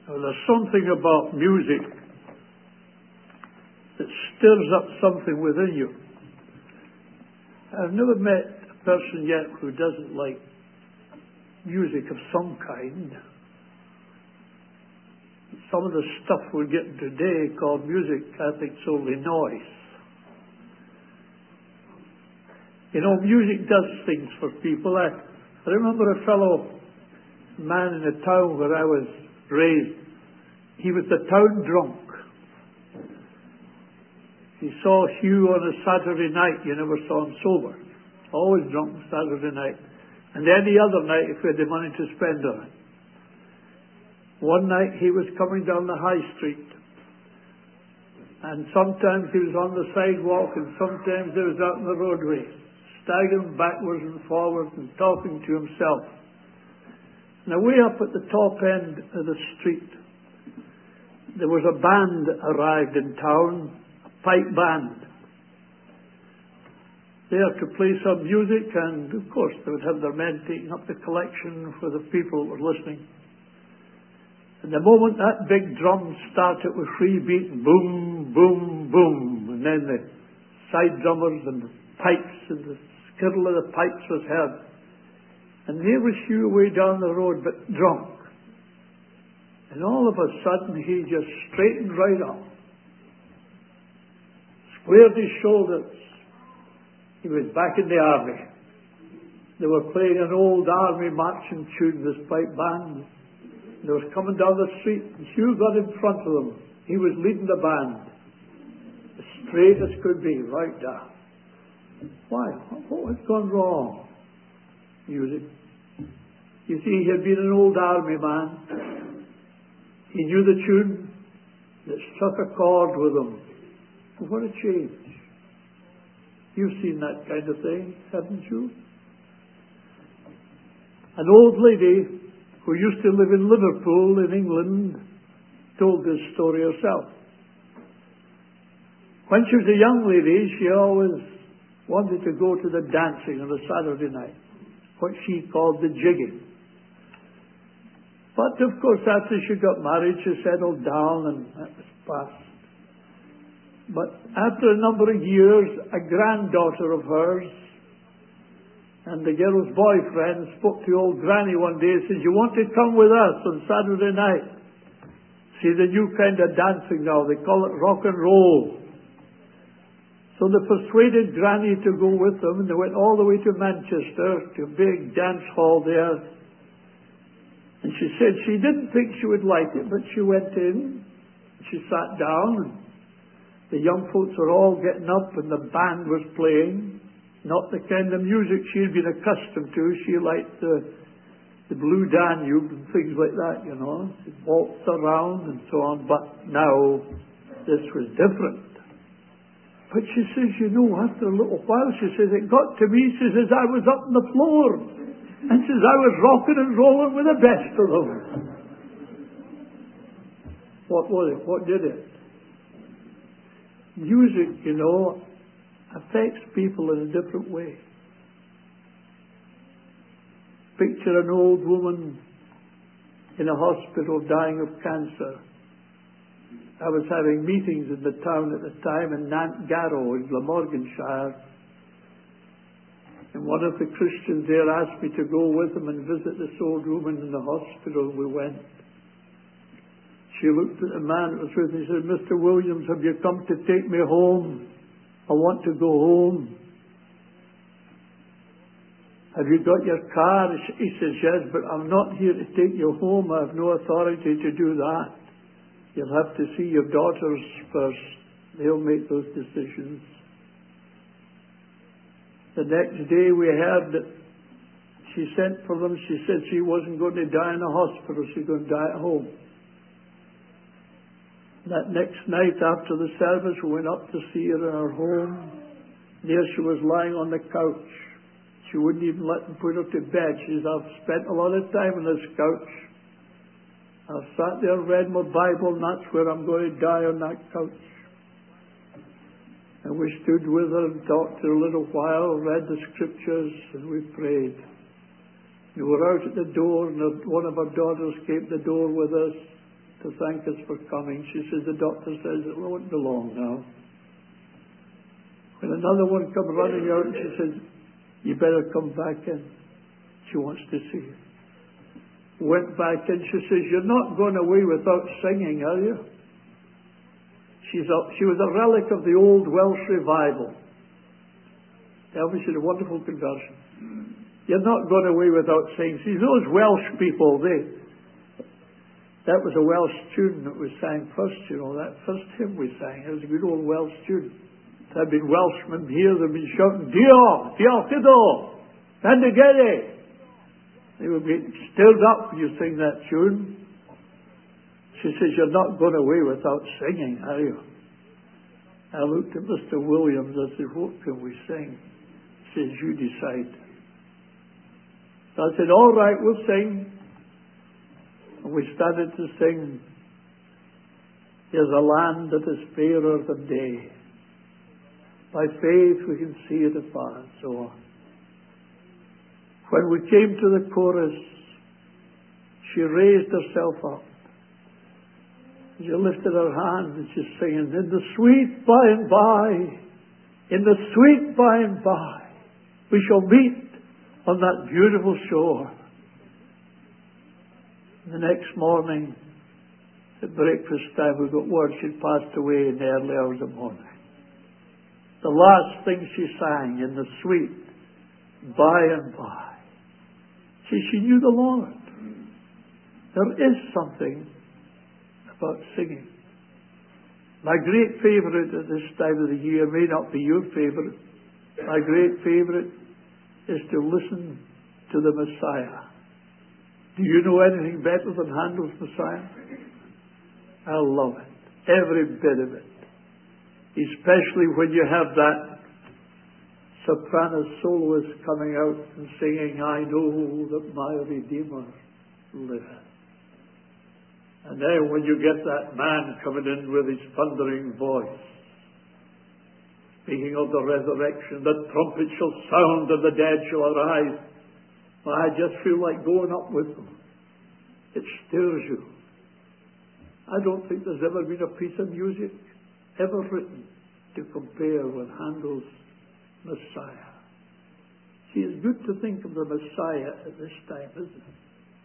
Now, there's something about music that stirs up something within you. I've never met a person yet who doesn't like music of some kind. Some of the stuff we're getting today called music, I think it's only noise. You know, music does things for people. I remember a fellow man in the town where I was raised. He was the town drunk. He saw Hugh on a Saturday night. You never saw him sober. Always drunk on Saturday night. And any other night if we had the money to spend on it. One night he was coming down the high street. And sometimes he was on the sidewalk and sometimes he was out on the roadway, staggering backwards and forwards and talking to himself. Now way up at the top end of the street, there was a band that arrived in town, a pipe band. There to play some music, and of course they would have their men taking up the collection for the people that were listening. And the moment that big drum started with free beat, boom, boom, boom, and then the side drummers and the pipes and the skittle of the pipes was heard. And there was Hugh way down the road, but drunk. And all of a sudden he just straightened right up, squared his shoulders. He was back in the army. They were playing an old army marching tune, this pipe band. They were coming down the street, and Hugh got in front of them. He was leading the band, as straight as could be, right down. Why? What had gone wrong? Music. You see, he had been an old army man. He knew the tune that struck a chord with him. But what a change. You've seen that kind of thing, haven't you? An old lady who used to live in Liverpool in England told this story herself. When she was a young lady, she always wanted to go to the dancing on a Saturday night, what she called the jigging. But of course after she got married, she settled down and that was past. But after a number of years, a granddaughter of hers and the girl's boyfriend spoke to old granny one day and said, "You want to come with us on Saturday night? See the new kind of dancing now, they call it rock and roll." So they persuaded granny to go with them, and they went all the way to Manchester, to a big dance hall there. And she said she didn't think she would like it, but she went in, she sat down, the young folks were all getting up and the band was playing. Not the kind of music she had been accustomed to. She liked the Blue Danube and things like that, you know. She waltzed around and so on. But now, this was different. But she says, you know, after a little while, she says, it got to me, she says, I was up on the floor. And says, I was rocking and rolling with the best of them. What was it? What did it? Music, you know, affects people in a different way. Picture an old woman in a hospital dying of cancer. I was having meetings in the town at the time in Nantgarrow in Glamorganshire. And one of the Christians there asked me to go with him and visit this old woman in the hospital. We went. She looked at the man that was with me and said, "Mr. Williams, have you come to take me home? I want to go home." "Have you got your car?" He says, "Yes, but I'm not here to take you home. I have no authority to do that. You'll have to see your daughters first. They'll make those decisions." The next day we heard that she sent for them. She said she wasn't going to die in a hospital. She was going to die at home. That next night after the service, we went up to see her in her home. There she was lying on the couch. She wouldn't even let them put her to bed. She said, "I've spent a lot of time on this couch. I've sat there and read my Bible, and that's where I'm going to die, on that couch." And we stood with her and talked to her a little while, read the scriptures, and we prayed. We were out at the door, and one of our daughters came to the door with us to to thank us for coming. She says, the doctor says it won't be long now. When another one come running out, she says, you better come back in. She wants to see you. Went back in. She says, you're not going away without singing, are you? She was a relic of the old Welsh revival. Elvis had a wonderful conversion. You're not going away without singing. See, those Welsh people, that was a Welsh tune that we sang first, you know, that first hymn we sang. It was a good old Welsh tune. There had been Welshmen here that had been shouting, Dio, Diolch iddo, Bendigeri. They would be stirred up when you sing that tune. She says, you're not going away without singing, are you? I looked at Mr. Williams. I said, what can we sing? He says, you decide. So I said, all right, we'll sing. And we started to sing, there's a land that is fairer than day. By faith we can see it afar, and so on. When we came to the chorus, she raised herself up. She lifted her hand and she's singing, in the sweet by and by, in the sweet by and by, we shall meet on that beautiful shore. The next morning, at breakfast time, we got word she'd passed away in the early hours of morning. The last thing she sang, in the sweet by and by. See, she knew the Lord. There is something about singing. My great favourite at this time of the year may not be your favourite. My great favourite is to listen to the Messiah. Do you know anything better than Handel's Messiah? I love it. Every bit of it. Especially when you have that soprano soloist coming out and singing, I know that my Redeemer liveth. And then when you get that man coming in with his thundering voice, speaking of the resurrection, the trumpet shall sound and the dead shall arise. Well, I just feel like going up with them. It stirs you. I don't think there's ever been a piece of music ever written to compare with Handel's Messiah. See, it's good to think of the Messiah at this time, isn't it?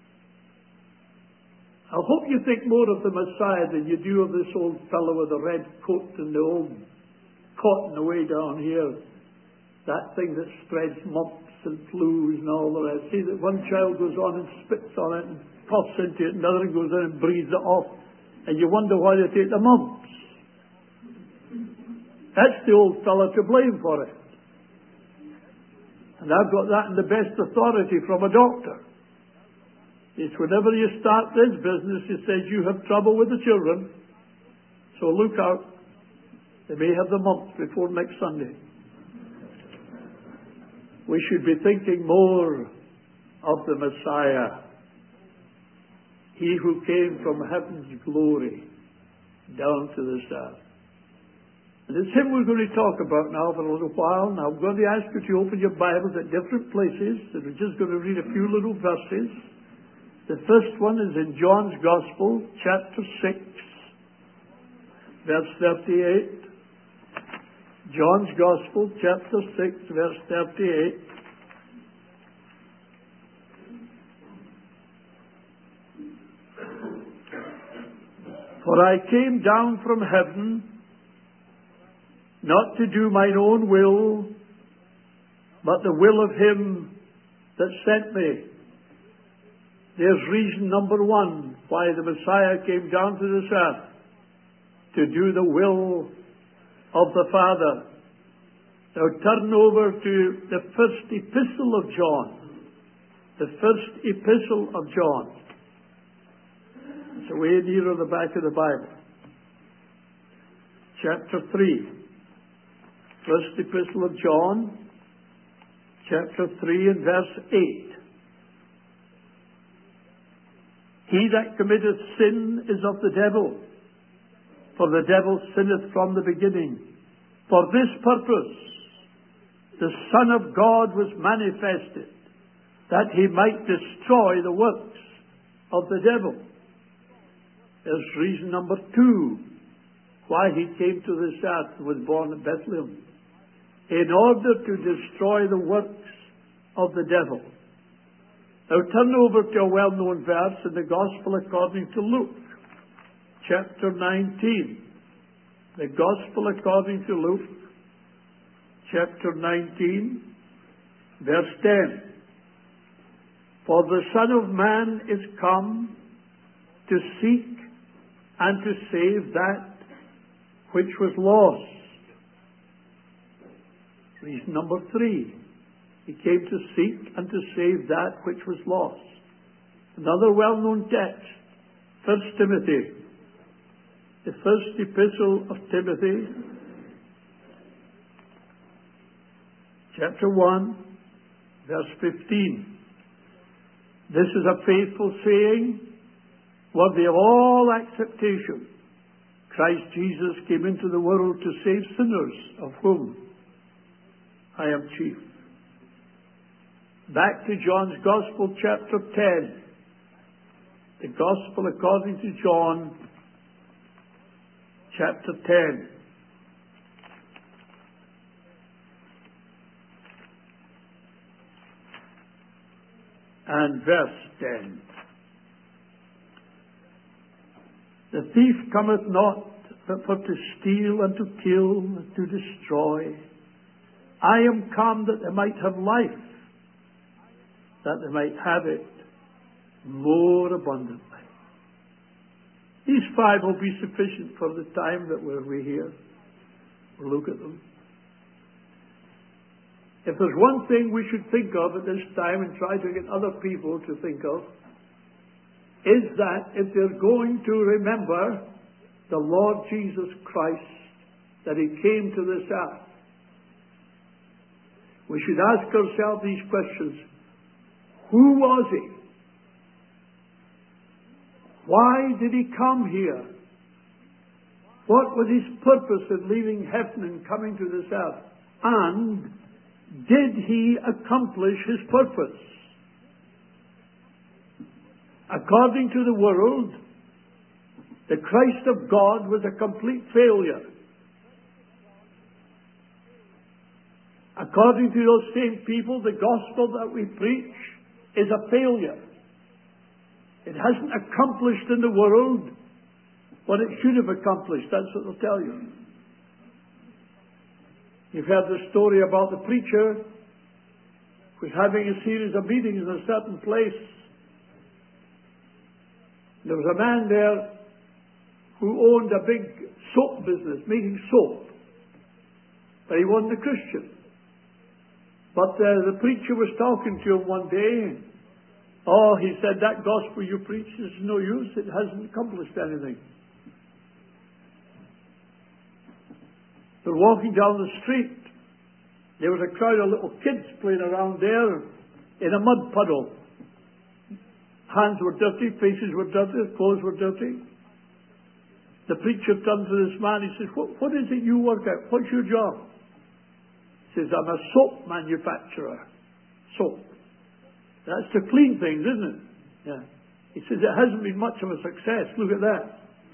I hope you think more of the Messiah than you do of this old fellow with the red coat and the old cotton away down here. That thing that spreads mumps and flus and all the rest. See that one child goes on and spits on it and puffs into it, and another goes in and breathes it off. And you wonder why they take the mumps. That's the old fellow to blame for it. And I've got that in the best authority from a doctor. It's whenever you start this business, he says you have trouble with the children, so look out. They may have the mumps before next Sunday. We should be thinking more of the Messiah. He who came from heaven's glory down to this earth. And it's him we're going to talk about now for a little while. Now I'm going to ask you to open your Bibles at different places, and we're just going to read a few little verses. The first one is in John's Gospel, chapter 6, verse 38. John's Gospel, chapter 6, verse 38. For I came down from heaven, not to do mine own will, but the will of him that sent me. There's reason number one why the Messiah came down to this earth, to do the will of the Father. Now turn over to the first epistle of John. The first epistle of John. It's way near the back of the Bible. Chapter 3. First epistle of John, chapter 3 and verse 8. He that committeth sin is of the devil, for the devil sinneth from the beginning. For this purpose the Son of God was manifested, that he might destroy the works of the devil. There's reason number 2 why he came to this earth and was born at Bethlehem. In order to destroy the works of the devil. Now turn over to a well-known verse in the Gospel according to Luke, chapter 19. The Gospel according to Luke, chapter 19, verse 10. For the Son of Man is come to seek and to save that which was lost. Reason number 3. He came to seek and to save that which was lost. Another well-known text, 1 Timothy. The first epistle of Timothy, chapter 1, verse 15. This is a faithful saying, worthy of all acceptation. Christ Jesus came into the world to save sinners, of whom I am chief. Back to John's Gospel, chapter 10. The Gospel according to John, chapter 10. And verse 10. The thief cometh not but for to steal and to kill and to destroy. I am come that they might have life, that they might have it more abundantly. These 5 will be sufficient for the time that we're here. We'll look at them. If there's one thing we should think of at this time and try to get other people to think of, is that if they're going to remember the Lord Jesus Christ, that He came to this earth, we should ask ourselves these questions. Who was He? Why did He come here? What was His purpose in leaving heaven and coming to this earth? And did He accomplish His purpose? According to the world, the Christ of God was a complete failure. According to those same people, the gospel that we preach is a failure. It hasn't accomplished in the world what it should have accomplished. That's what they'll tell you. You've heard the story about the preacher who was having a series of meetings in a certain place. There was a man there who owned a big soap business, making soap. But he wasn't a Christian. But the preacher was talking to him one day. Oh, he said, that gospel you preach is no use. It hasn't accomplished anything. They're walking down the street. There was a crowd of little kids playing around there in a mud puddle. Hands were dirty, faces were dirty, clothes were dirty. The preacher turned to this man. He says, what is it you work at? What's your job? He says, I'm a soap manufacturer. Soap. That's to clean things, isn't it? Yeah. He says, it hasn't been much of a success. Look at that.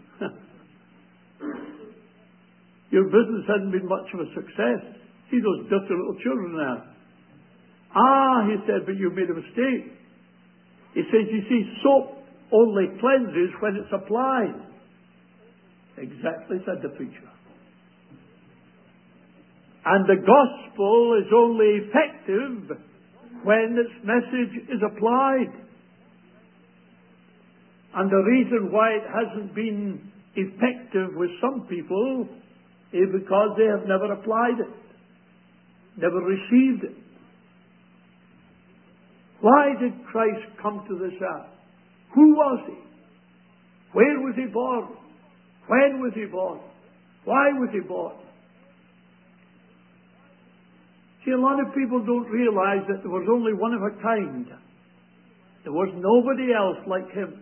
Your business hasn't been much of a success. See those dirty little children there. Ah, he said, but you made a mistake. He says, you see, soap only cleanses when it's applied. Exactly, said the preacher. And the gospel is only effective when its message is applied. And the reason why it hasn't been effective with some people is because they have never applied it, never received it. Why did Christ come to this earth? Who was He? Where was He born? When was He born? Why was He born? See, a lot of people don't realize that there was only one of a kind. There was nobody else like Him.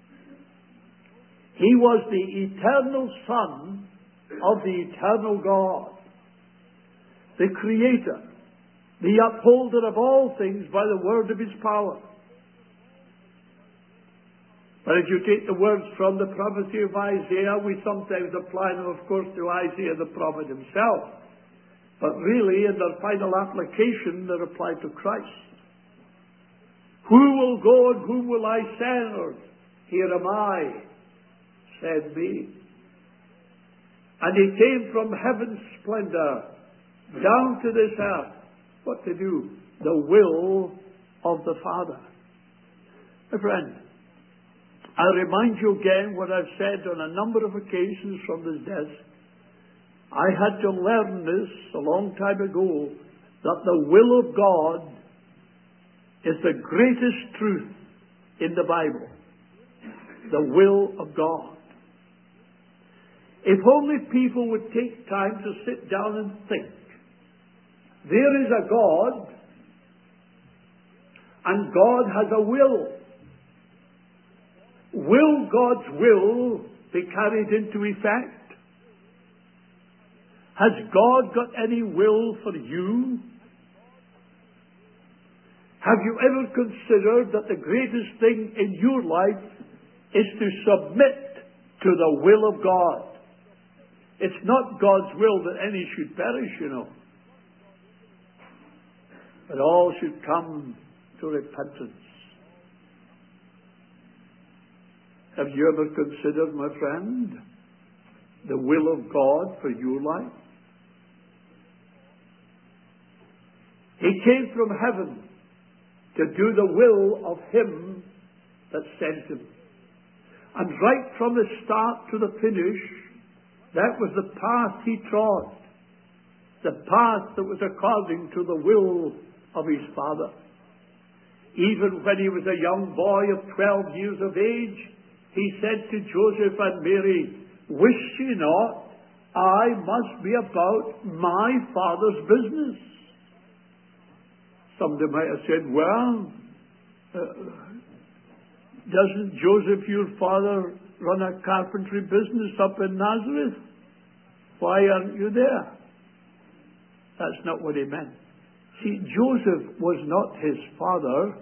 He was the eternal Son of the eternal God, the Creator, the upholder of all things by the word of His power. But if you take the words from the prophecy of Isaiah, we sometimes apply them, of course, to Isaiah the prophet himself. But really, in their final application, they're applied to Christ. Who will go and whom will I send? Here am I, send me. And he came from heaven's splendor down to this earth. What to do? The will of the Father. My friend, I remind you again what I've said on a number of occasions from this desk. I had to learn this a long time ago, that the will of God is the greatest truth in the Bible. The will of God. If only people would take time to sit down and think. There is a God, and God has a will. Will God's will be carried into effect? Has God got any will for you? Have you ever considered that the greatest thing in your life is to submit to the will of God? It's not God's will that any should perish, you know, but all should come to repentance. Have you ever considered, my friend, the will of God for your life? He came from heaven to do the will of Him that sent Him. And right from the start to the finish, that was the path He trod. The path that was according to the will of His Father. Even when He was a young boy of 12 years of age, He said to Joseph and Mary, "Wish ye not, I must be about my Father's business." Somebody might have said, well, doesn't Joseph, your father, run a carpentry business up in Nazareth? Why aren't you there? That's not what he meant. See, Joseph was not his father.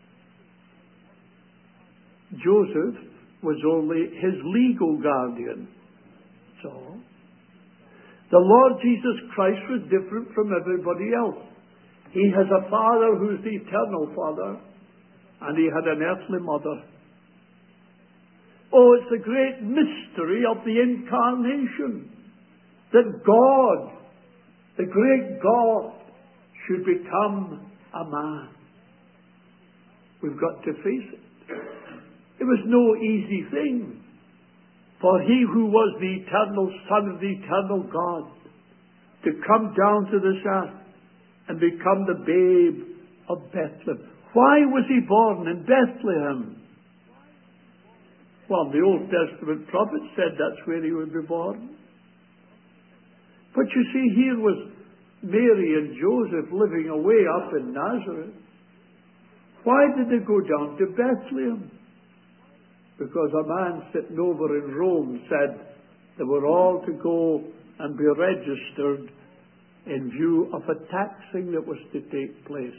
Joseph was only his legal guardian. So, the Lord Jesus Christ was different from everybody else. He has a Father who's the eternal Father, and He had an earthly mother. Oh, it's the great mystery of the incarnation, that God, the great God, should become a man. We've got to face it. It was no easy thing for He who was the eternal Son of the eternal God to come down to this earth and become the babe of Bethlehem. Why was He born in Bethlehem? Well, the Old Testament prophet said that's where He would be born. But you see, here was Mary and Joseph living away up in Nazareth. Why did they go down to Bethlehem? Because a man sitting over in Rome said they were all to go and be registered in view of a taxing that was to take place.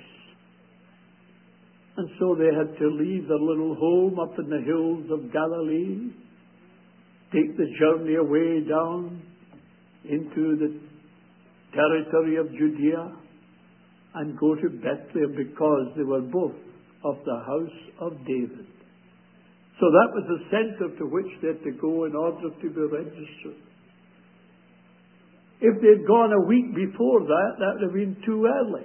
And so they had to leave their little home up in the hills of Galilee, take the journey away down into the territory of Judea, and go to Bethlehem because they were both of the house of David. So that was the center to which they had to go in order to be registered. If they'd gone a week before that, that would have been too early.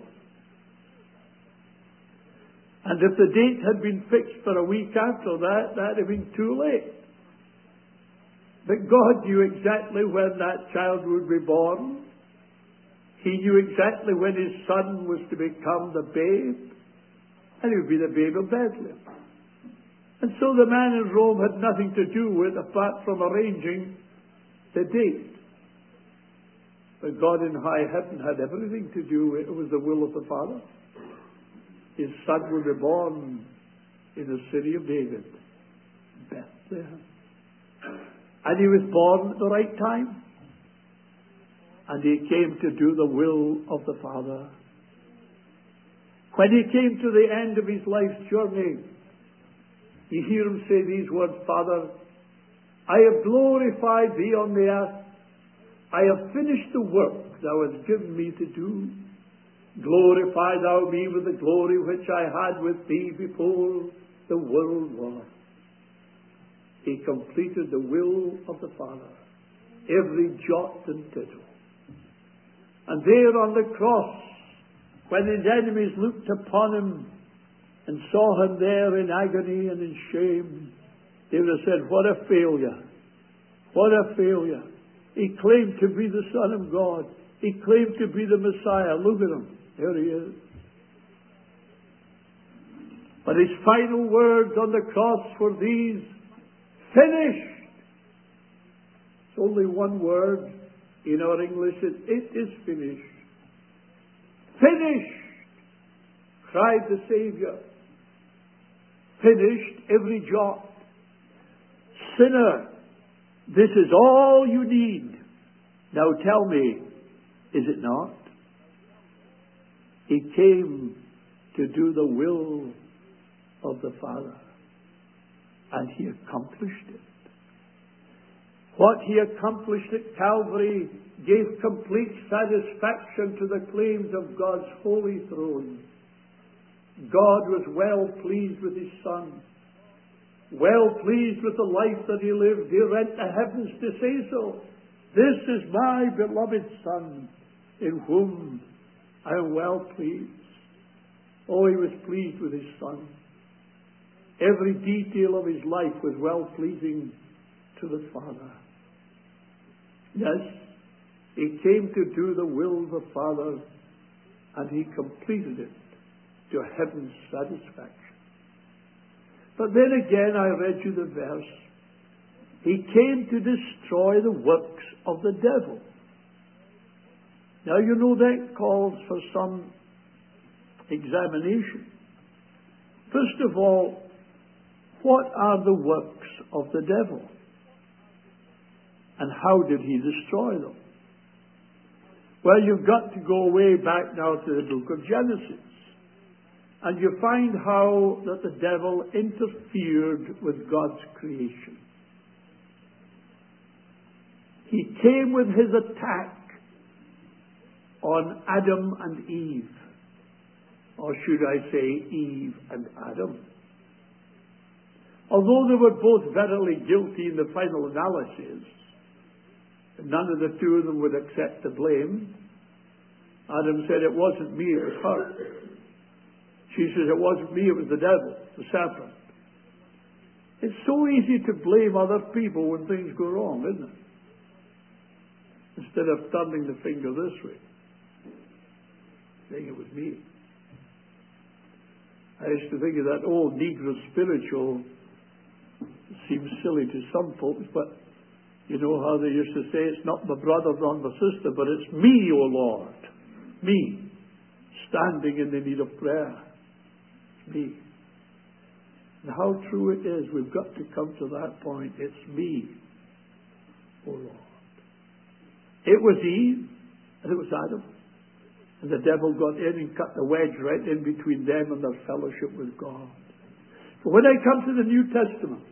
And if the date had been fixed for a week after that, that would have been too late. But God knew exactly when that child would be born. He knew exactly when His Son was to become the babe, and He would be the babe of Bethlehem. And so the man in Rome had nothing to do with apart from arranging the date. But God in high heaven had everything to do with it. It was the will of the Father. His Son would be born in the city of David, Bethlehem. And He was born at the right time. And He came to do the will of the Father. When He came to the end of His life's journey, You hear him say these words, Father, I have glorified thee on the earth. I have finished the work thou hast given me to do. Glorify thou me with the glory which I had with thee before the world was. He completed the will of the Father, every jot and tittle. And there on the cross, when his enemies looked upon him and saw him there in agony and in shame, they would have said, what a failure. What a failure. He claimed to be the Son of God. He claimed to be the Messiah. Look at him. There he is. But his final words on the cross were these, finished. It's only one word in our English. It is finished. Finished, cried the Savior. Finished every jot. Sinner, this is all you need. Now tell me, is it not? He came to do the will of the Father, and he accomplished it. What he accomplished at Calvary gave complete satisfaction to the claims of God's holy throne. God was well pleased with his Son, well pleased with the life that he lived. He rent the heavens to say so. This is my beloved Son, in whom I am well pleased. Oh, he was pleased with his Son. Every detail of his life was well pleasing to the Father. Yes, he came to do the will of the Father, and he completed it to heaven's satisfaction. But then again, I read you the verse. He came to destroy the works of the devil. Now, you know that calls for some examination. First of all, what are the works of the devil? And how did he destroy them? Well, you've got to go way back now to the book of Genesis. And you find how that the devil interfered with God's creation. He came with his attack on Adam and Eve. Or should I say Eve and Adam? Although they were both verily guilty in the final analysis, none of the two of them would accept the blame. Adam said, it wasn't me, it was her. She says, it wasn't me, it was the devil, the serpent. It's so easy to blame other people when things go wrong, isn't it? Instead of turning the finger this way, saying it was me. I used to think of that old Negro spiritual. It seems silly to some folks, but you know how they used to say, it's not my brother nor my sister, but it's me, O Lord. Me, standing in the need of prayer. It's me. And how true it is, we've got to come to that point. It's me, O Lord. It was Eve, and it was Adam. And the devil got in and cut the wedge right in between them and their fellowship with God. But when I come to the New Testament,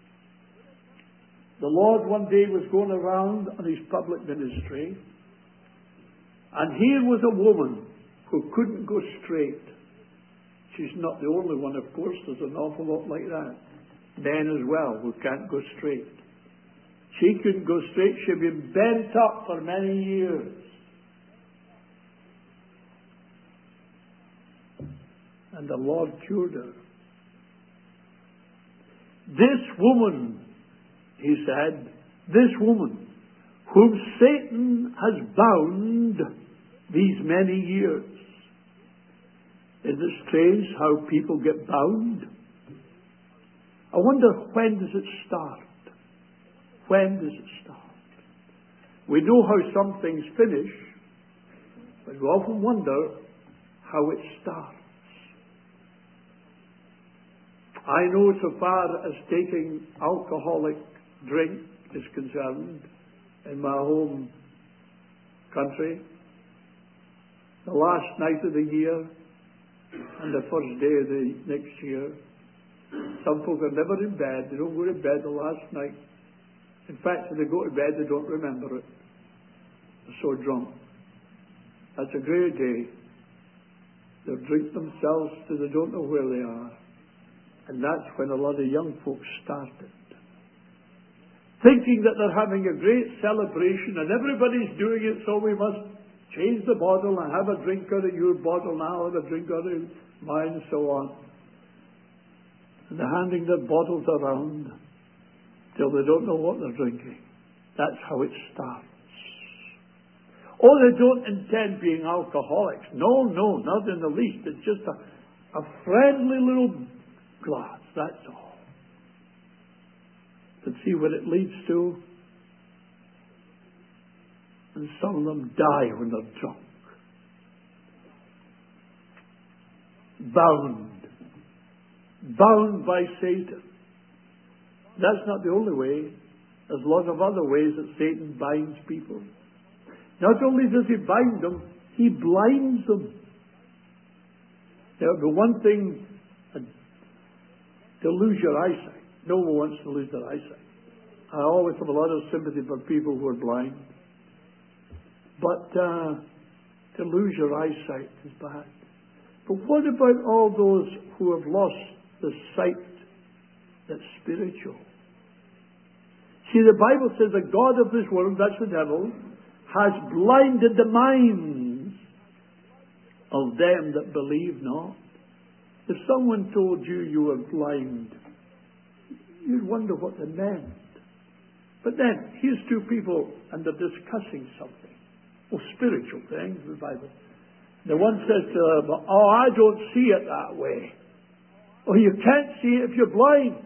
the Lord one day was going around on his public ministry, and here was a woman who couldn't go straight. She's not the only one, of course. There's an awful lot like that. Men as well who can't go straight. She couldn't go straight. She'd been bent up for many years. And the Lord cured her. This woman, he said, this woman, whom Satan has bound these many years. Isn't it strange how people get bound? I wonder, when does it start? When does it start? We know how some things finish, but we often wonder how it starts. I know so far as taking alcoholic drink is concerned in my home country, the last night of the year and the first day of the next year, Some folk are never in bed. They don't go to bed the last night. In fact, when they go to bed, they don't remember it. They're so drunk. That's a great day. They'll drink themselves till they don't know where they are. And that's when a lot of young folks started. Thinking that they're having a great celebration and everybody's doing it, so we must change the bottle and have a drink out of your bottle now, have a drink out of mine, and so on. And they're handing their bottles around till they don't know what they're drinking. That's how it starts. Oh, they don't intend being alcoholics. No, not in the least. It's just a friendly little glass, that's all. But see what it leads to? And some of them die when they're drunk. Bound by Satan. That's not the only way. There's lots of other ways that Satan binds people. Not only does he bind them, he blinds them. There would be one thing to lose your eyesight. No one wants to lose their eyesight. I always have a lot of sympathy for people who are blind. But to lose your eyesight is bad. But what about all those who have lost the sight that's spiritual? See, the Bible says the God of this world, that's the devil, has blinded the minds of them that believe not. If someone told you you were blind, you'd wonder what they meant. But then, here's two people, and they're discussing something. Well, spiritual things, the Bible. The one says to them, oh, I don't see it that way. Oh, you can't see it if you're blind.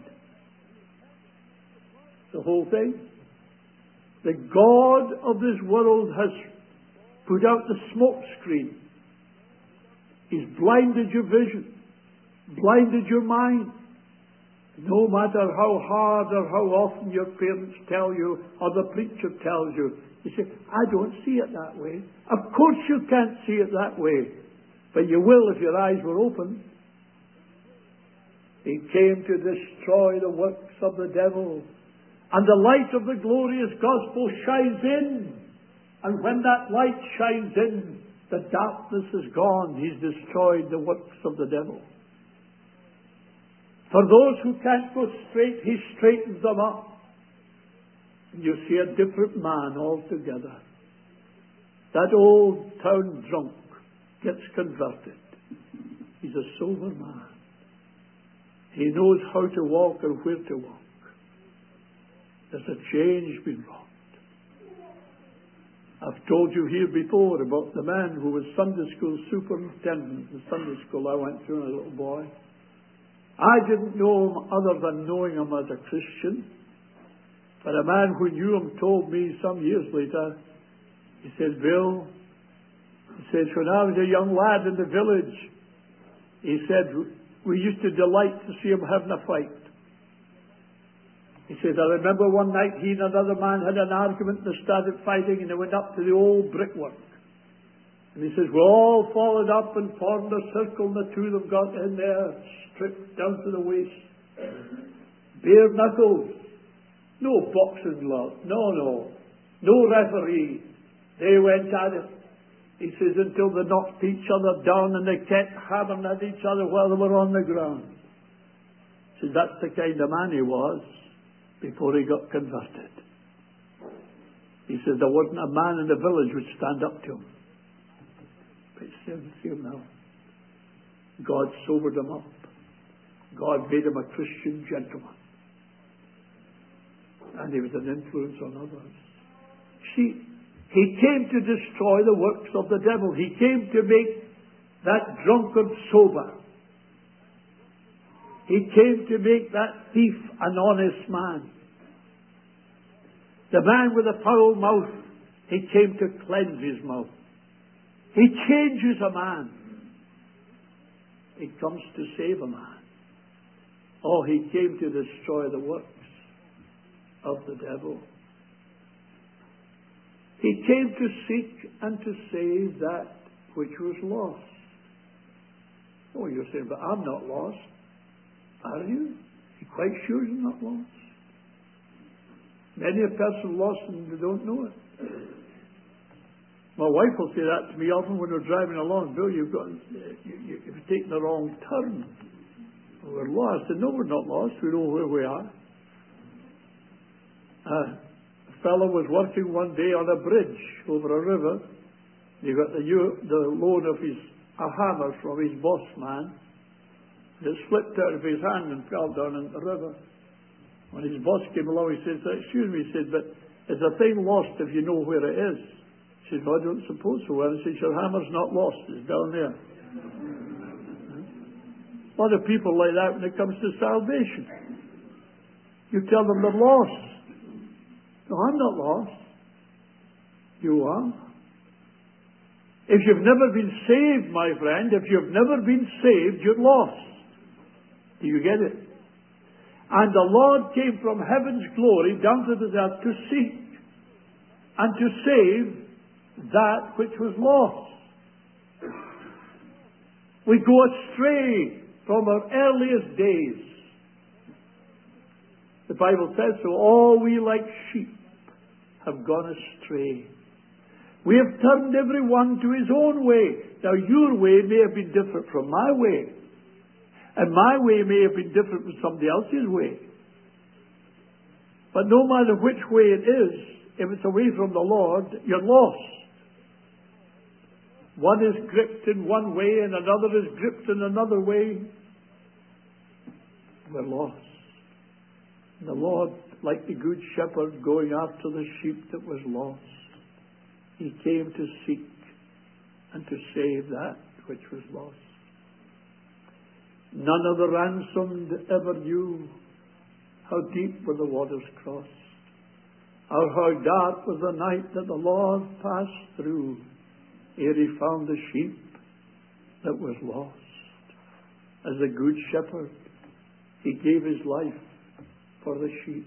The whole thing. The God of this world has put out the smoke screen. He's blinded your vision, blinded your mind. No matter how hard or how often your parents tell you or the preacher tells you, you say, I don't see it that way. Of course you can't see it that way, but you will if your eyes were open. He came to destroy the works of the devil, and the light of the glorious gospel shines in. And when that light shines in, the darkness is gone. He's destroyed the works of the devil. For those who can't go straight, he straightens them up. And you see a different man altogether. That old town drunk gets converted. He's a sober man. He knows how to walk and where to walk. There's a change been wrought. I've told you here before about the man who was Sunday school superintendent in the Sunday school I went to as a little boy. I didn't know him other than knowing him as a Christian. But a man who knew him told me some years later, he said, Bill, he says, when I was a young lad in the village, he said, we used to delight to see him having a fight. He says, I remember one night he and another man had an argument and they started fighting and they went up to the old brickwork. And he says, we all followed up and formed a circle and the two of them got in there, stripped down to the waist. Bare knuckles. No boxing gloves. No. No referee. They went at it. He says, until they knocked each other down and they kept hammering at each other while they were on the ground. He says, that's the kind of man he was before he got converted. He says, there wasn't a man in the village would stand up to him. But see him now. God sobered him up. God made him a Christian gentleman. And he was an influence on others. See, he came to destroy the works of the devil. He came to make that drunkard sober. He came to make that thief an honest man. The man with a foul mouth, he came to cleanse his mouth. He changes a man. He comes to save a man. Oh, he came to destroy the works of the devil. He came to seek and to save that which was lost. Oh, you're saying, but I'm not lost. Are you? You're quite sure you're not lost? Many a person lost and they don't know it. My wife will say that to me often when we're driving along. Bill, you've taken the wrong turn. We're lost. And no, we're not lost. We know where we are. A fellow was working one day on a bridge over a river. He got the loan of a hammer from his boss man. It slipped out of his hand and fell down in the river. When his boss came along, he said, "Excuse me," he said, "but is a thing lost if you know where it is?" He said, "Well, I don't suppose so." Well, he said, "Your hammer's not lost. It's down there." A lot of people like that when it comes to salvation. You tell them they're lost. No, I'm not lost. You are. If you've never been saved, my friend, if you've never been saved, you're lost. Do you get it? And the Lord came from heaven's glory down to the earth to seek and to save that which was lost. We go astray from our earliest days. The Bible says so. All we like sheep have gone astray. We have turned every one to his own way. Now your way may have been different from my way. And my way may have been different from somebody else's way. But no matter which way it is, if it's away from the Lord, you're lost. One is gripped in one way and another is gripped in another way. We're lost. And the Lord, like the good shepherd going after the sheep that was lost, he came to seek and to save that which was lost. None of the ransomed ever knew how deep were the waters crossed, or how dark was the night that the Lord passed through ere he found the sheep that was lost. As a good shepherd, he gave his life for the sheep.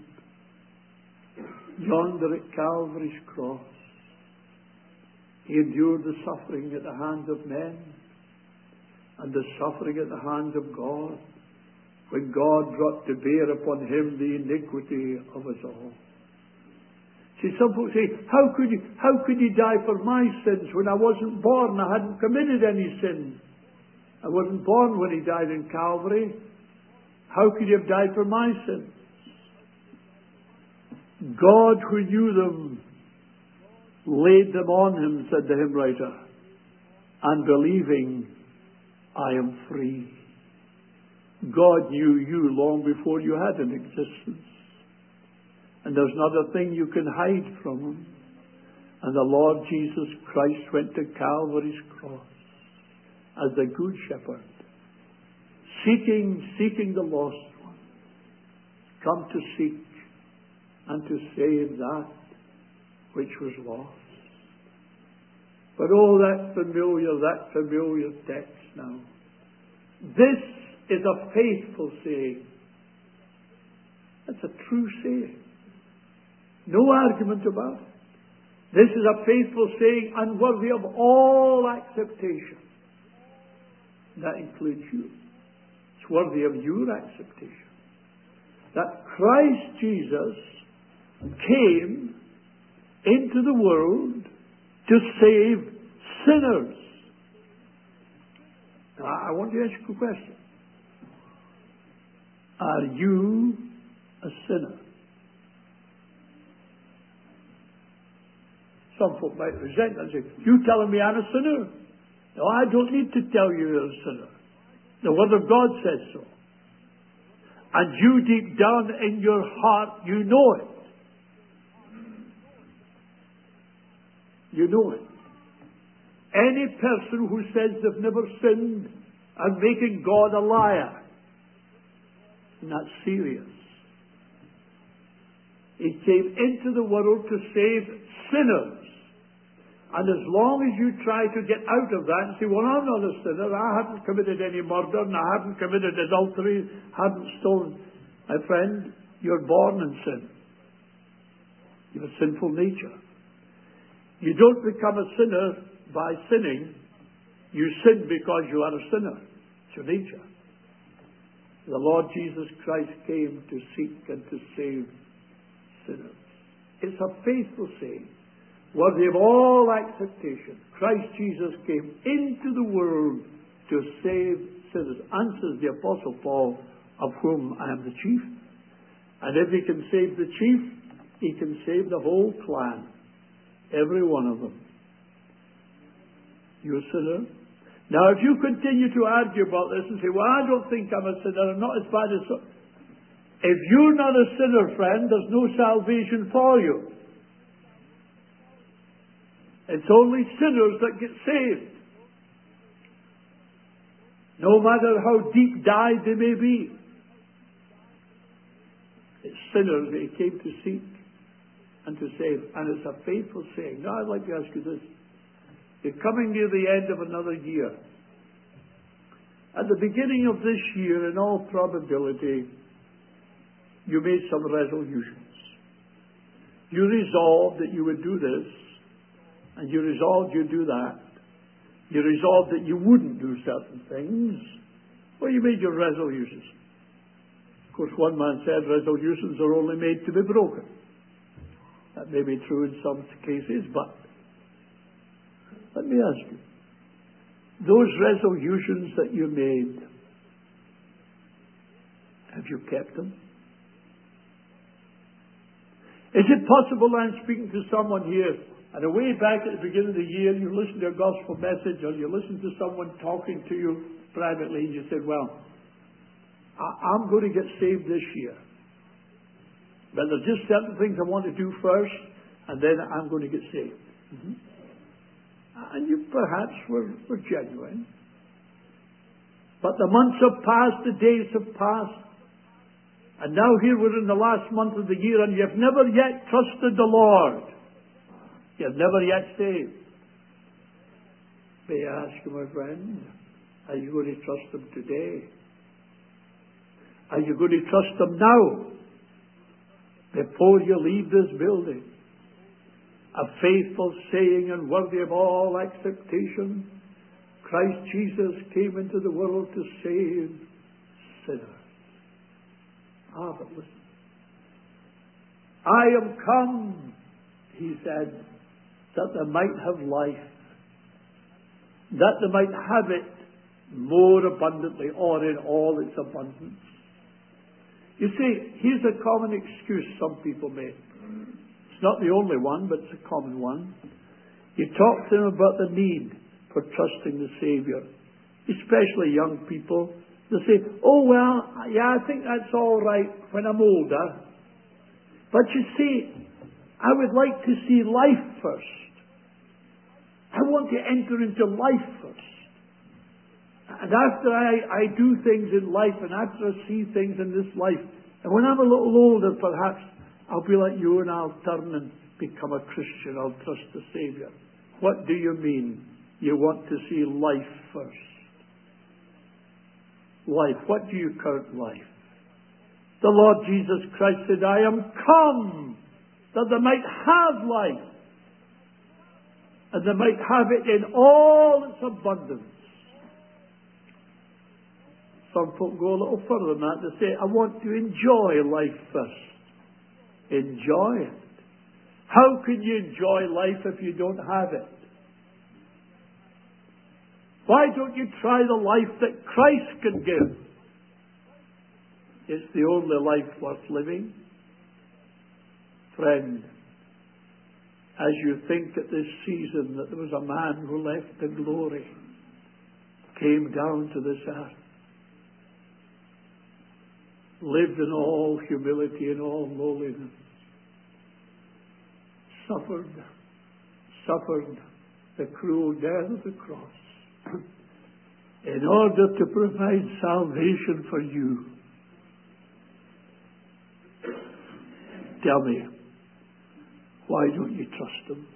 Yonder at Calvary's cross, he endured the suffering at the hands of men and the suffering at the hands of God, when God brought to bear upon him the iniquity of us all. See, some folks say, how could he die for my sins when I wasn't born? I hadn't committed any sin. I wasn't born when he died in Calvary. How could he have died for my sins? God, who knew them, laid them on him, said the hymn writer, and believing, I am free. God knew you long before you had an existence. And there's not a thing you can hide from him. And the Lord Jesus Christ went to Calvary's cross as the good shepherd, seeking the lost one, come to seek and to save that which was lost. But oh, that familiar text now. This is a faithful saying. That's a true saying. No argument about it. This is a faithful saying, unworthy of all acceptation. That includes you. It's worthy of your acceptation. That Christ Jesus came into the world to save sinners. Now, I want to ask you a question. Are you a sinner? Some folk might resent that and say, you telling me I'm a sinner? No, I don't need to tell you you're a sinner. The Word of God says so. And you deep down in your heart, you know it. You know it. Any person who says they've never sinned are making God a liar. And that's serious. He came into the world to save sinners. And as long as you try to get out of that and say, well, I'm not a sinner, I haven't committed any murder, and I haven't committed adultery, haven't stolen, my friend, you're born in sin. You have a sinful nature. You don't become a sinner by sinning. You sin because you are a sinner. It's your nature. The Lord Jesus Christ came to seek and to save sinners. It's a faithful saying, worthy of all acceptation. Christ Jesus came into the world to save sinners. Answers the Apostle Paul, of whom I am the chief. And if he can save the chief, he can save the whole clan. Every one of them. You a sinner? Now, if you continue to argue about this and say, well, I don't think I'm a sinner, I'm not as bad as so. If you're not a sinner, friend, there's no salvation for you. It's only sinners that get saved. No matter how deep dyed they may be. It's sinners that he came to seek and to save. And it's a faithful saying. Now I'd like to ask you this. You're coming near the end of another year. At the beginning of this year, in all probability, you made some resolutions. You resolved that you would do this, and you resolved you'd do that. You resolved that you wouldn't do certain things. Well, you made your resolutions. Of course, one man said resolutions are only made to be broken. That may be true in some cases, but let me ask you, those resolutions that you made, have you kept them? Is it possible I'm speaking to someone here, and away back at the beginning of the year, you listen to a gospel message, or you listen to someone talking to you privately, and you said, well, I'm going to get saved this year. But there's just certain things I want to do first, and then I'm going to get saved. Mm-hmm. And you perhaps were genuine. But the months have passed, the days have passed, and now here we're in the last month of the year, and you've never yet trusted the Lord. You've never yet saved. May I ask you, my friend, are you going to trust Him today? Are you going to trust Him now? Before you leave this building? A faithful saying and worthy of all acceptation. Christ Jesus came into the world to save sinners. But listen. I am come, He said, that they might have life, that they might have it more abundantly, or in all its abundance. You see, here's a common excuse some people make. It's not the only one, but it's a common one. You talk to them about the need for trusting the Savior, especially young people. They say, oh, well, yeah, I think that's all right when I'm older. But you see, I would like to see life first. I want to enter into life first. And after I do things in life, and after I see things in this life, and when I'm a little older, perhaps, I'll be like you and I'll turn and become a Christian. I'll trust the Savior. What do you mean? You want to see life first? Life. What do you count life? The Lord Jesus Christ said, I am come that they might have life, and they might have it in all its abundance. Some folk go a little further than that. They say, I want to enjoy life first. Enjoy it. How can you enjoy life if you don't have it? Why don't you try the life that Christ can give? It's the only life worth living. Friend, as you think at this season that there was a man who left the glory, came down to this earth, lived in all humility and all lowliness, suffered the cruel death of the cross in order to provide salvation for you. Tell me, why don't you trust Him?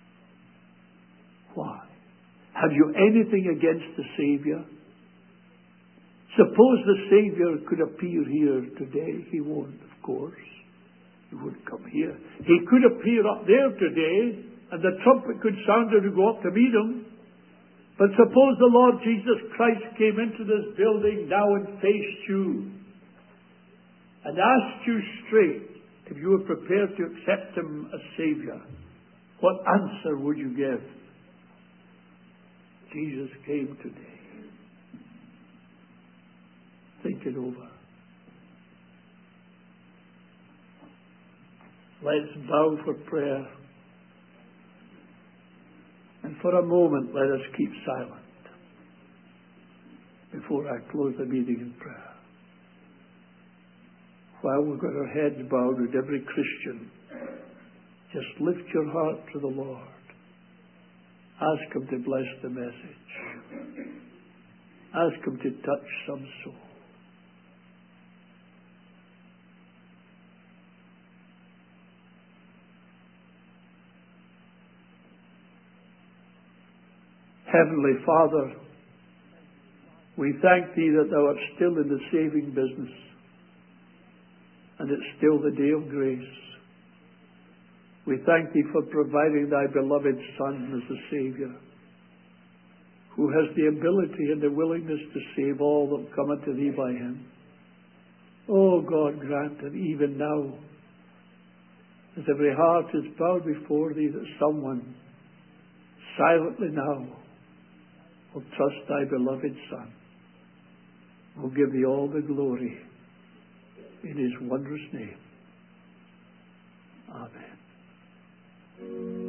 Why? Have you anything against the Savior? Suppose the Savior could appear here today. He won't, of course. He wouldn't come here. He could appear up there today, and the trumpet could sound and go up to meet Him. But suppose the Lord Jesus Christ came into this building now and faced you. and asked you straight if you were prepared to accept Him as Savior, what answer would you give? Jesus came today. Think it over. Let's bow for prayer. And for a moment, let us keep silent before I close the meeting in prayer. While we've got our heads bowed with every Christian, just lift your heart to the Lord. Ask Him to bless the message. Ask Him to touch some soul. Heavenly Father, we thank Thee that Thou art still in the saving business, and it's still the day of grace. We thank Thee for providing Thy beloved Son as the Saviour, who has the ability and the willingness to save all that come unto Thee by Him. Oh God, grant that even now, as every heart is bowed before Thee, that someone silently now will trust Thy beloved Son, will give Thee all the glory in His wondrous name. Amen.